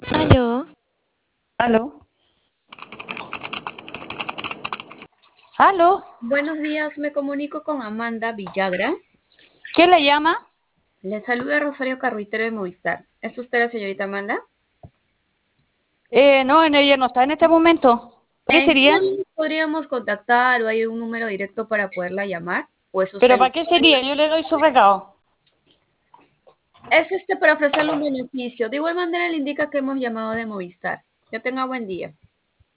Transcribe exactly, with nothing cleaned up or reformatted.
Aló, ¿Aló? ¿Aló? buenos días, me comunico con Amanda Villagra. ¿Quién le llama? Le saluda Rosario Carruitero de Movistar. ¿Es usted la señorita Amanda? Eh, no, en ella no está en este momento. ¿Qué ¿En qué sería? momento podríamos contactar o hay un número directo para poderla llamar? ¿O es ¿Pero usted? para qué sería? Yo le doy su recado. Es este para ofrecerle un beneficio. De igual manera le indica que hemos llamado de Movistar. Que tenga buen día.